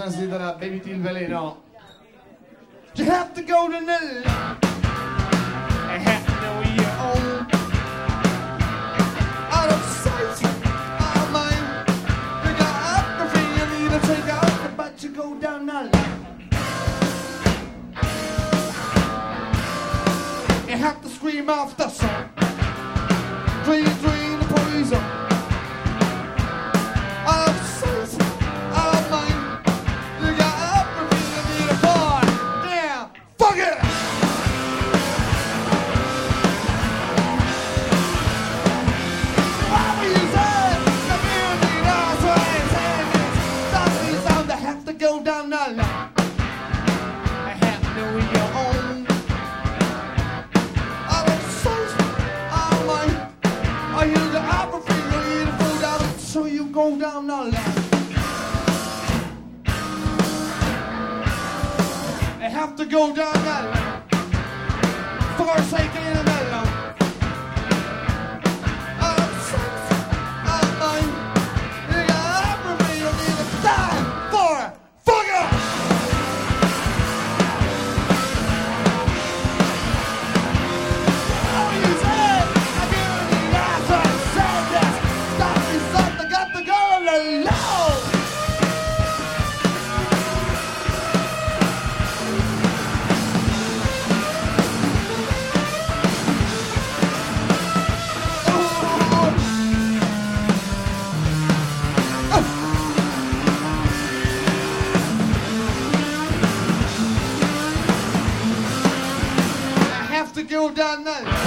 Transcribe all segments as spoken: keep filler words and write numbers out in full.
appena sentita la Beviti il veleno. You have to go to the I have to know your own. Out of sight, out of mind. You got everything you need to take out, but you go down the line. You have to scream off the song. Drain, drain the poison. Out of sight, out of mind. You got everything you need to buy. Damn, fuck it! What will you say? The music knows what it's saying. That's the sound that have to go down the line. I have to know your own. Out of sight, out of mind. I hear the everything you need to fold out, so you go down the line. I have to go down the line. Forsaken in the middle. Out of sight, out of mind. You got everything you need to die for. Fuck it! How you say? I give you the answer. Say this. Stop me, something got to go alone. I have to go down the line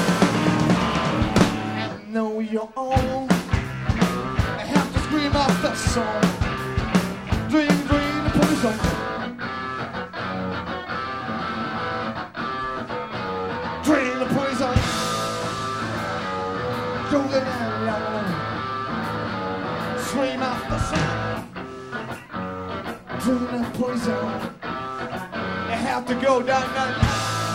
and know your own. I have to scream off the song. Dream, dream, the poison. Dream the poison. Go down alone. Scream off the song. Dream the poison. I have to go down the line.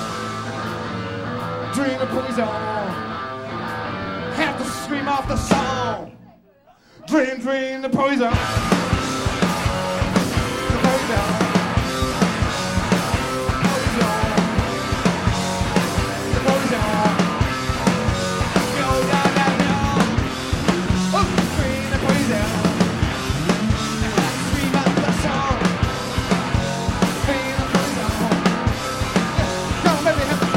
Dream the poison. Have to scream off the song. Dream, dream the poison. The poison. The poison. Go down, down, down. Oh, dream the poison. Have to scream off the song. Dream the poison. Come on, baby, have to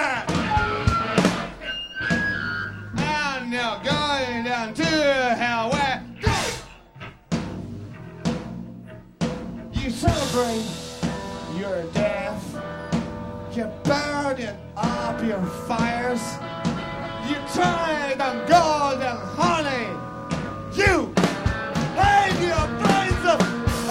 that. And you're going down to hell where you celebrate your death. You burn it up your fires. You trade on gold and honey. You hang your brains up.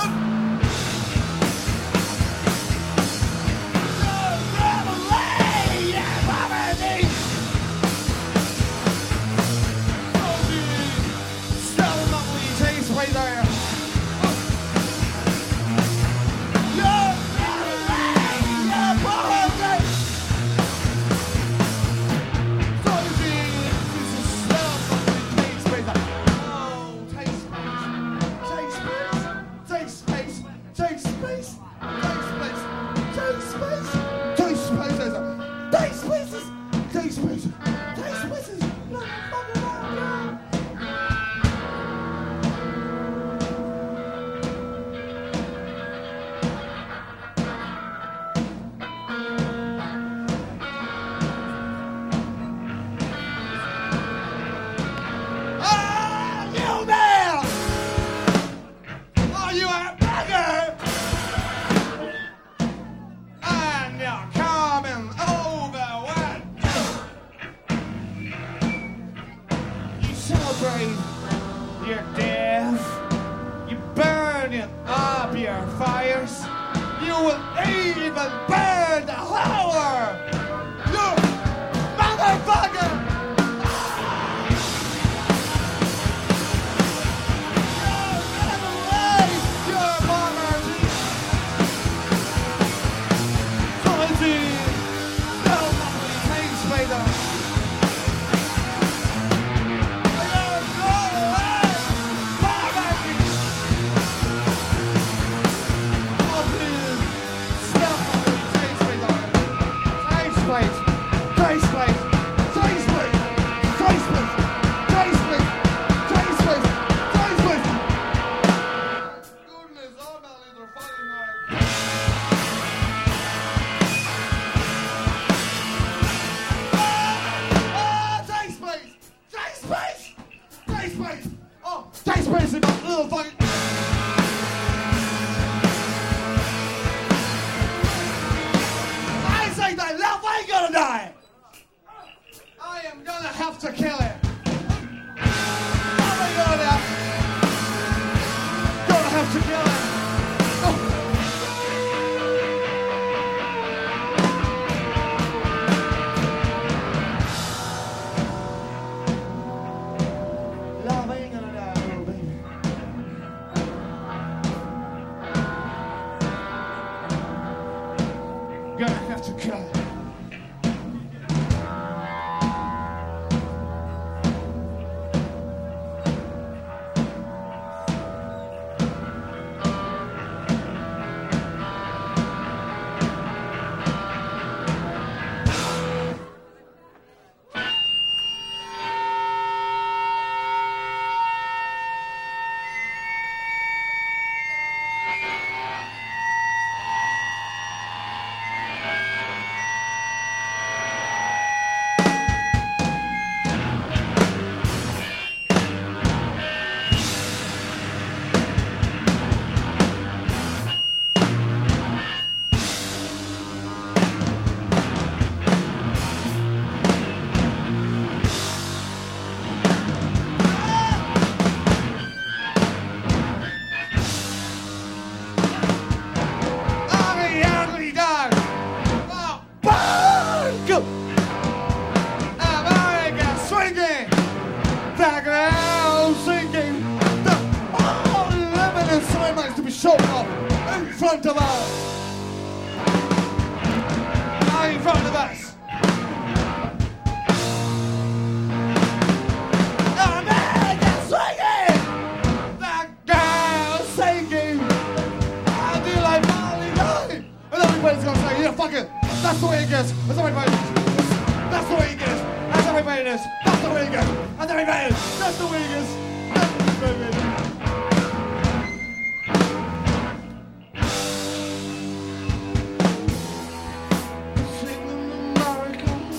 Your death, you burn it up your fires. You will even burn the flower. You motherfucker! That's the way it gets. That's the way it is. That's the way it gets. That's the way it is. That's the way it gets. That's the way it is. That's the way it is. That's the way it is. Singing American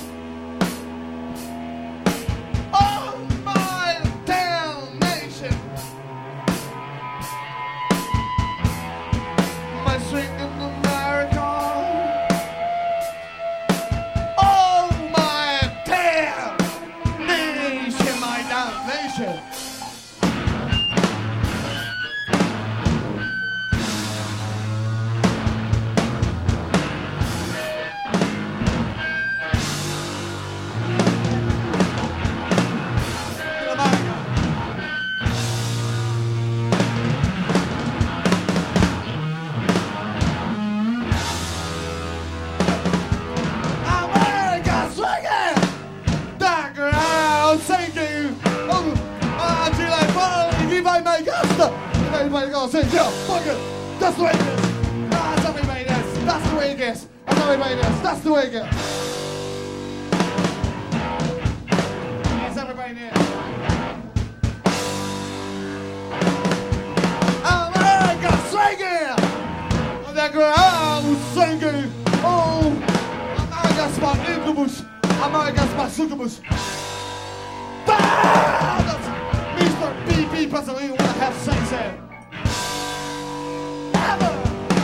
Everybody go, say, yo, fuck it. That's the way it is. That's everybody it is. That's the way it is. That's everybody it is. That's the way it is. That's everybody it is. America, sing it. And they go, oh, sing it. Oh, America's my incubus. America's my succubus. Ah, that's Mister B B doesn't even want to have sex here. Never.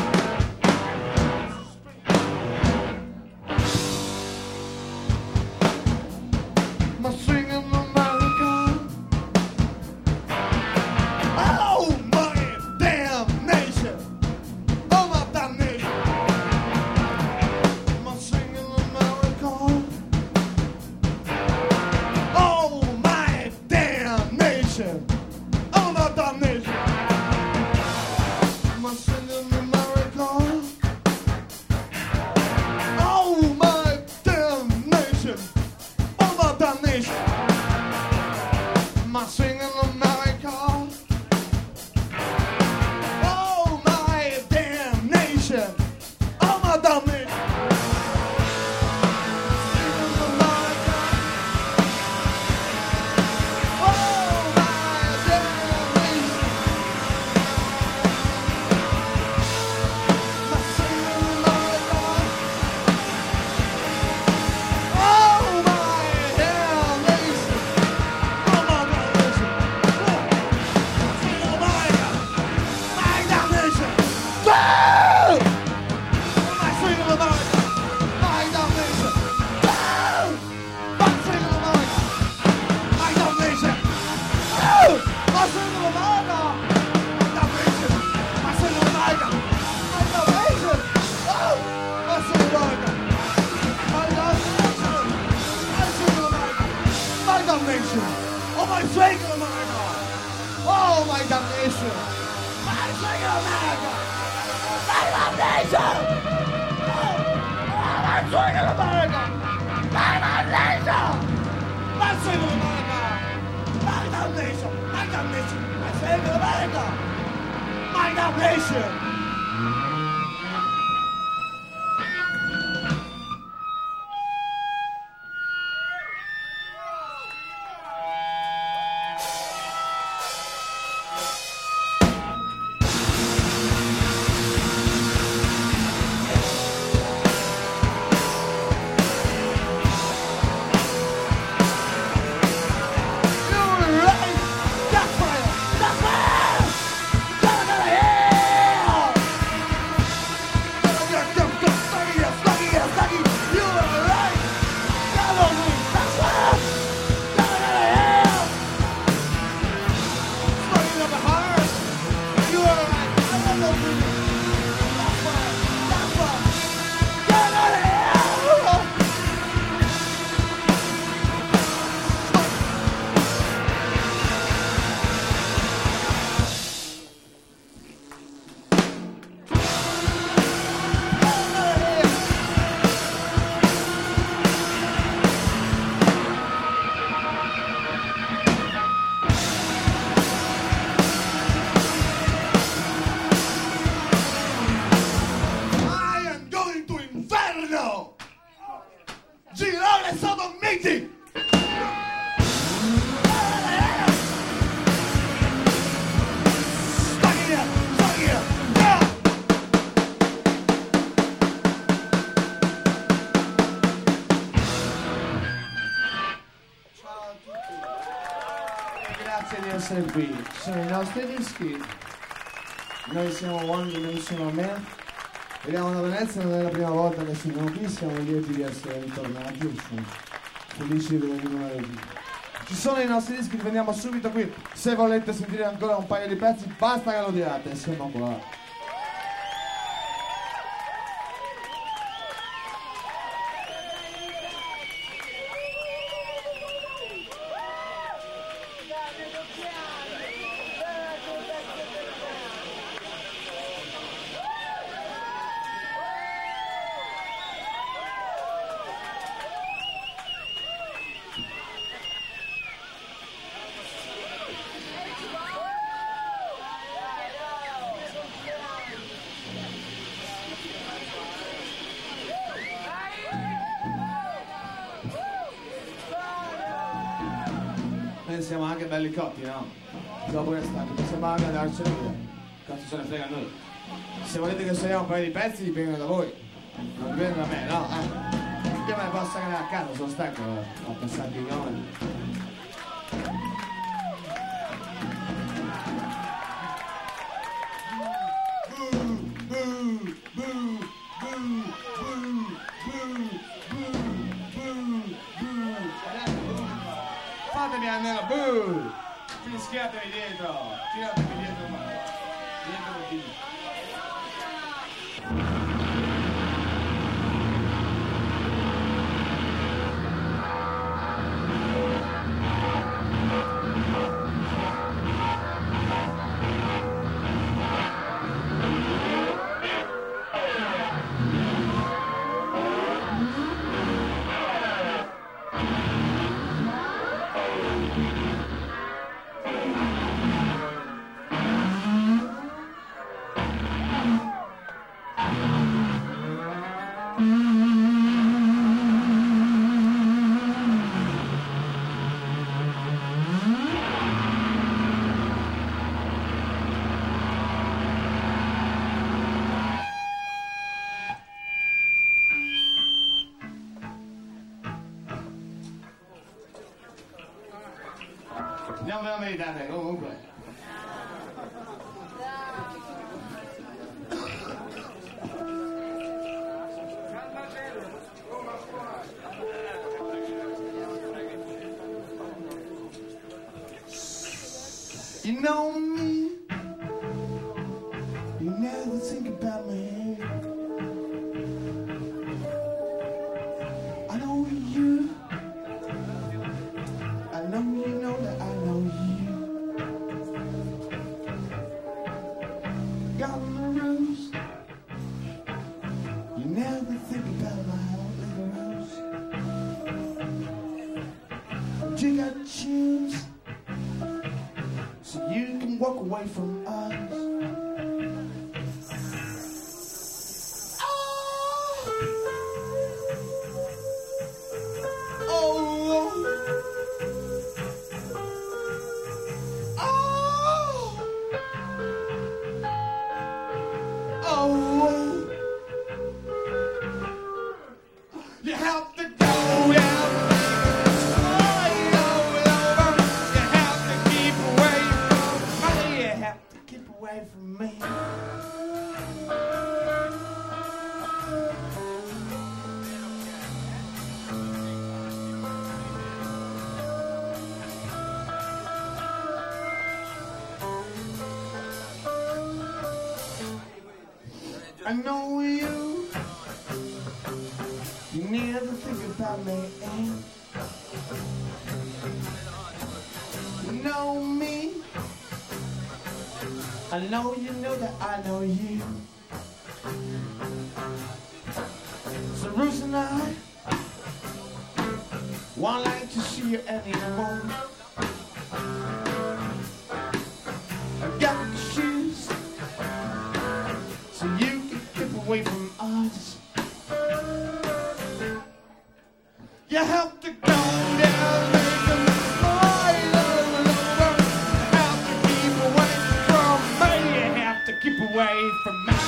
My swing in America. Oh my damn nation. Oh my damnation. My swing in America. Oh my damn nation. Oh my damnation. My swing in America. Oh my damn nation. Oh my damnation. My swing in America. Oh my damn nation. Oh my damnation. Swing in America. Oh my damn nation. My swing in America. Oh my damn nation. Oh my damn nation. Swing in America. My damn nation. Woo! My swing in America. My damn nation. Woo! My swing in America. My damn nation. Woo! My swing in America. My damn nation. My swing in America. My damn nation. Woo! My swing in America. My damn nation. My swing in America. My damn nation. Oh, my swing in America. Oh, my damn nation. My swing in America. My damn nation. Oh, my swing in America. My damn nation. My swing in America. My damn nation. My damn nation. My swing in America. My damn nation. You're right. That's fire. That's fire. Gotta, gotta, yeah. Gotta, gotta, gotta, stucky, yeah, stucky, yeah, stucky. You're right. Come on, me. That's fire. Gotta, gotta, yeah. Stucky up the heart. You're right. I love those people. That's fire. That's fire. Gotta, gotta, yeah. I am going to Inferno! Girone Sodomiti! Stuck here! Stuck here! Yeah! Ciao a tutti. Grazie di essere qui. Ci sono i nostri dischi. Noi siamo One Dimensional Man. Veniamo da Venezia, non è la prima volta che siamo qui, siamo lieti di essere ritornati e siamo felici di venire qui. Ci sono i nostri dischi, li vendiamo subito qui. Se volete sentire ancora un paio di pezzi, basta che lo diate, siamo qua. che siamo anche belli cotti, no? Dopo che stanno, possiamo anche andarcene via. Cazzo se ne frega a noi. Se volete che suoniamo un paio di pezzi dipendono da voi. Non dipendono da me, no? Eh. Io me ne posso andare a casa, sono stanco, ho passato i giorni. Fatemi almeno buh! Fischiatevi dietro! Tiratevi dietro ma dietro un pochino. Non ve lo meritate comunque. You know me, you never think about me. I know you, I know you know that I know you. Got my rules, you never think about my little rules. You got shoes, so you can walk away from us. I know you, you never think about me, eh? You know me, I know you know that I know you. So Bruce and I won't like to see you anymore. I got the shoes, so you away from us. You have to go down, make them smile all over. You have to keep away from me. You have to keep away from me.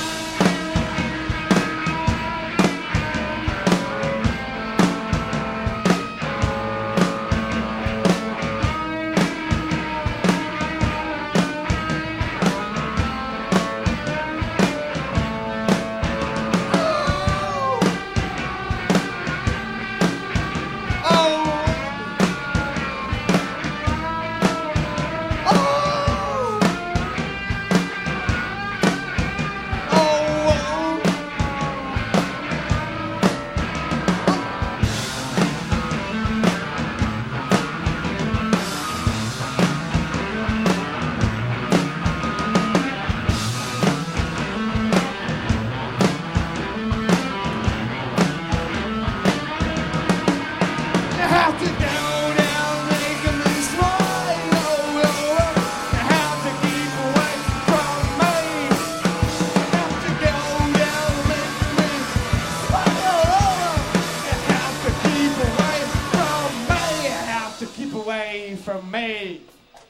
away from me.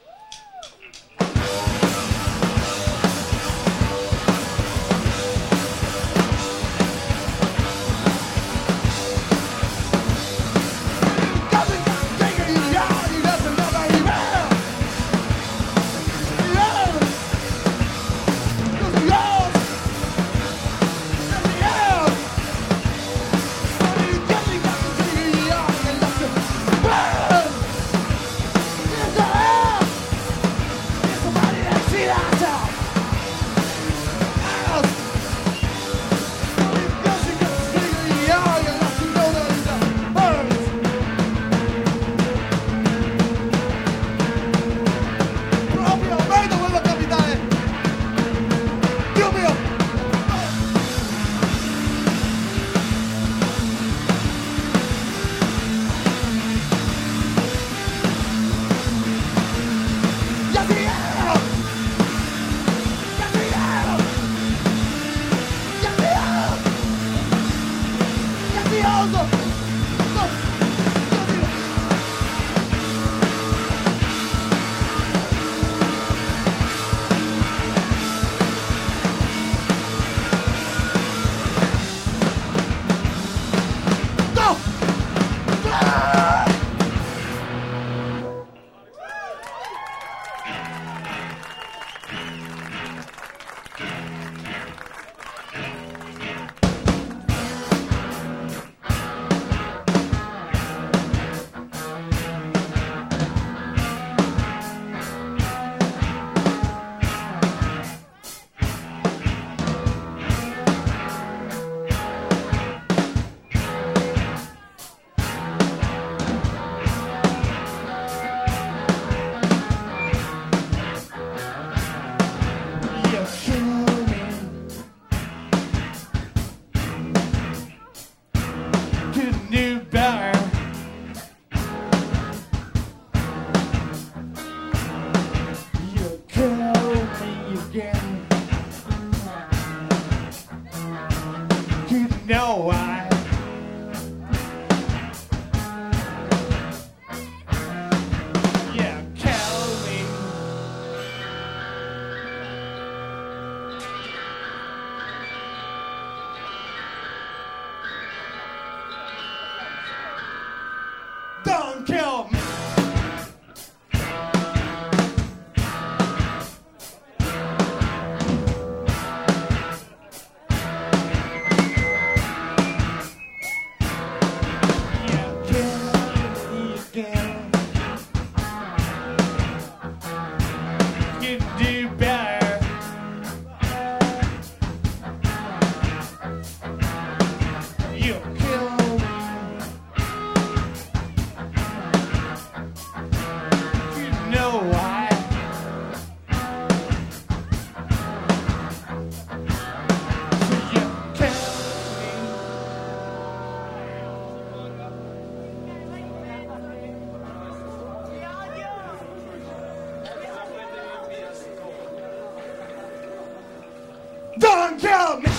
Don't kill me!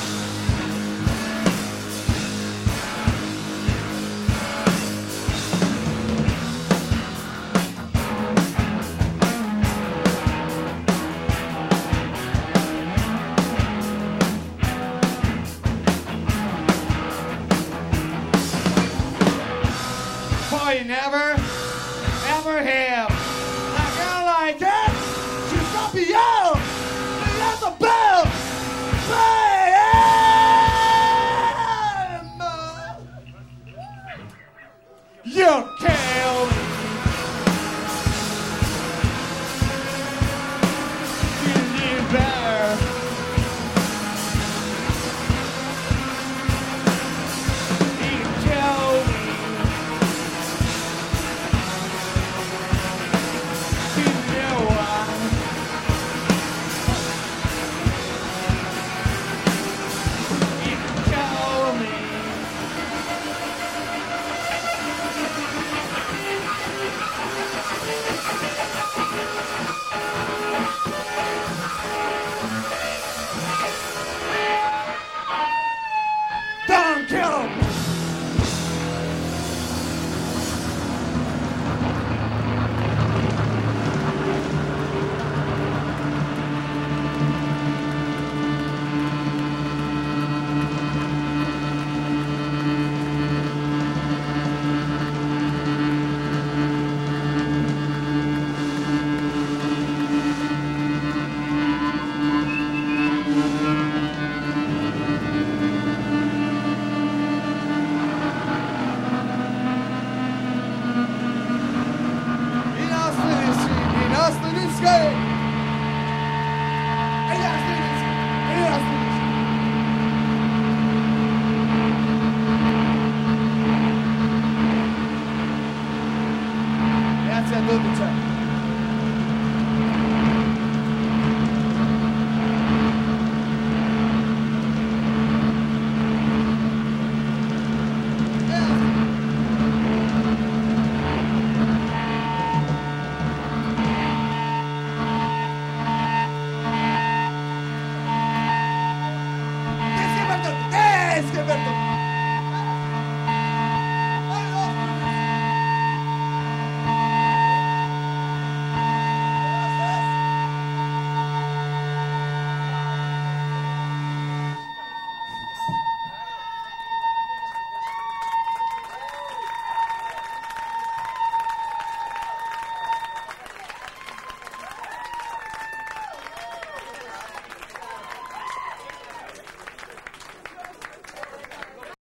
Boy, never, never have. A girl like that, she's not beyond. Let the bell. You killed You knew better. You killed me. You knew why. You killed me. Elias Leninsky! Elias Leninsky! Elias Leninsky! Grazie a tutti, ciao!